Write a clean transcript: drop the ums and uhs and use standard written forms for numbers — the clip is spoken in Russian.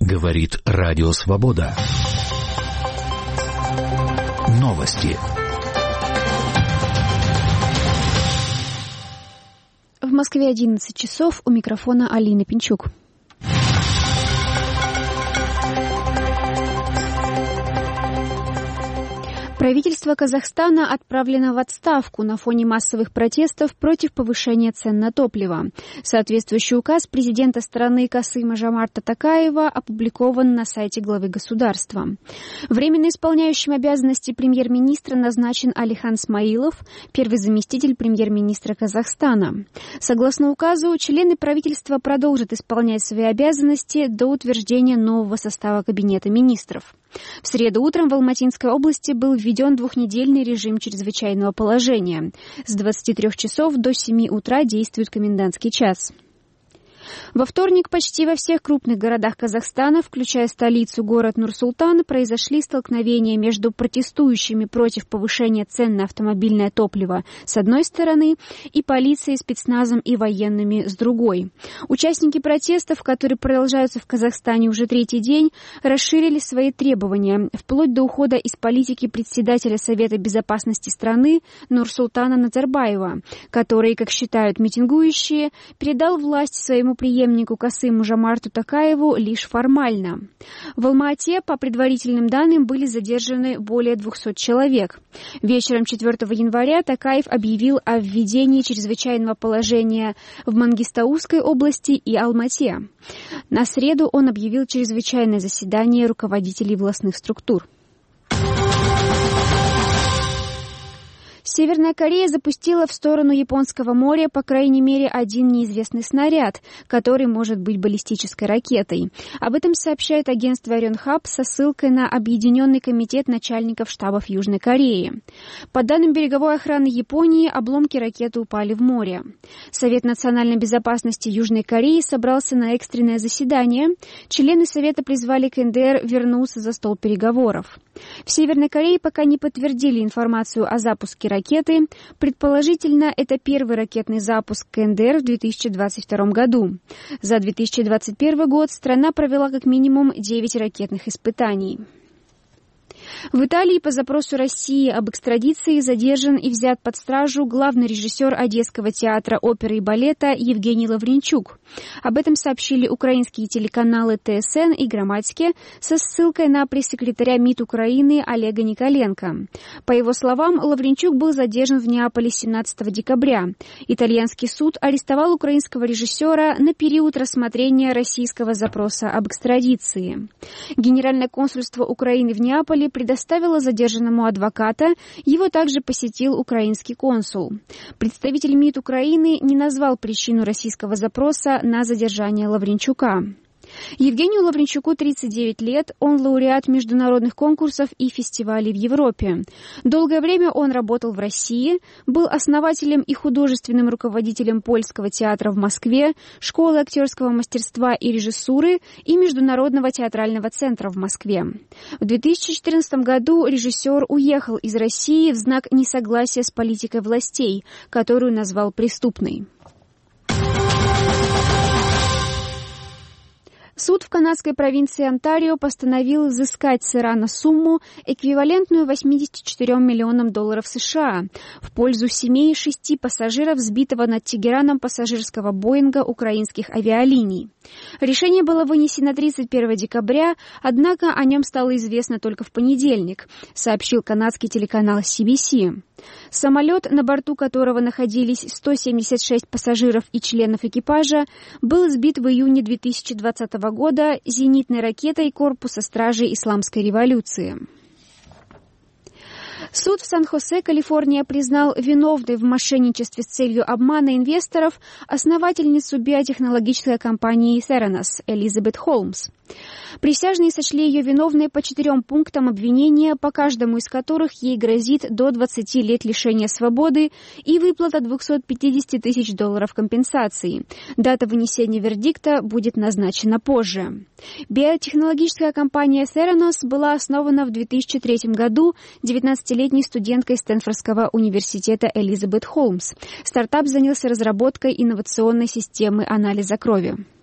Говорит Радио Свобода. Новости. В Москве 11 часов. У микрофона Алина Пинчук. Правительство Казахстана отправлено в отставку на фоне массовых протестов против повышения цен на топливо. Соответствующий указ президента страны Касым-Жомарта Токаева опубликован на сайте главы государства. Временно исполняющим обязанности премьер-министра назначен Алихан Смаилов, первый заместитель премьер-министра Казахстана. Согласно указу, члены правительства продолжат исполнять свои обязанности до утверждения нового состава Кабинета министров. В среду утром в Алматинской области был введен двухнедельный режим чрезвычайного положения. С 23 часов до 7 утра действует комендантский час. Во вторник почти во всех крупных городах Казахстана, включая столицу город Нур-Султан, произошли столкновения между протестующими против повышения цен на автомобильное топливо с одной стороны и полицией, спецназом и военными с другой. Участники протестов, которые продолжаются в Казахстане уже третий день, расширили свои требования, вплоть до ухода из политики председателя Совета безопасности страны Нурсултана Назарбаева, который, как считают митингующие, передал власть своему преемнику Касыму-Жомарту Токаеву лишь формально. В Алма-Ате, по предварительным данным, были задержаны более 200 человек. Вечером 4 января Токаев объявил о введении чрезвычайного положения в Мангистаускай области и Алма-Ате. На среду он объявил чрезвычайное заседание руководителей властных структур. Северная Корея запустила в сторону Японского моря по крайней мере один неизвестный снаряд, который может быть баллистической ракетой. Об этом сообщает агентство Рёнхап со ссылкой на Объединенный комитет начальников штабов Южной Кореи. По данным береговой охраны Японии, обломки ракеты упали в море. Совет национальной безопасности Южной Кореи собрался на экстренное заседание. Члены Совета призвали КНДР вернуться за стол переговоров. В Северной Корее пока не подтвердили информацию о запуске ракеты. Предположительно, это первый ракетный запуск КНДР в 2022 году. За 2021 год страна провела как минимум 9 ракетных испытаний. В Италии по запросу России об экстрадиции задержан и взят под стражу главный режиссер Одесского театра оперы и балета Евгений Лавренчук. Об этом сообщили украинские телеканалы ТСН и Громадське со ссылкой на пресс-секретаря МИД Украины Олега Николенко. По его словам, Лавренчук был задержан в Неаполе 17 декабря. Итальянский суд арестовал украинского режиссера на период рассмотрения российского запроса об экстрадиции. Генеральное консульство Украины в Неаполе предоставила задержанному адвоката, его также посетил украинский консул. Представитель МИД Украины не назвал причину российского запроса на задержание Лавренчука. Евгению Лавренчуку 39 лет, он лауреат международных конкурсов и фестивалей в Европе. Долгое время он работал в России, был основателем и художественным руководителем Польского театра в Москве, школы актерского мастерства и режиссуры и Международного театрального центра в Москве. В 2014 году режиссер уехал из России в знак несогласия с политикой властей, которую назвал преступной. Суд в канадской провинции Онтарио постановил взыскать с Ирана сумму, эквивалентную 84 миллионам долларов США, в пользу семей 6 пассажиров сбитого над Тегераном пассажирского Боинга украинских авиалиний. Решение было вынесено 31 декабря, однако о нем стало известно только в понедельник, сообщил канадский телеканал CBC. Самолет, на борту которого находились 176 пассажиров и членов экипажа, был сбит в июне 2020 года зенитной ракетой Корпуса стражей Исламской революции. Суд в Сан-Хосе, Калифорния, признал виновной в мошенничестве с целью обмана инвесторов основательницу биотехнологической компании Theranos Элизабет Холмс. Присяжные сочли ее виновной по 4 пунктам обвинения, по каждому из которых ей грозит до 20 лет лишения свободы и выплата $250 тысяч компенсации. Дата вынесения вердикта будет назначена позже. Биотехнологическая компания Theranos была основана в 2003 году 19-летней студенткой Стэнфордского университета Элизабет Холмс. Стартап занялся разработкой инновационной системы анализа крови.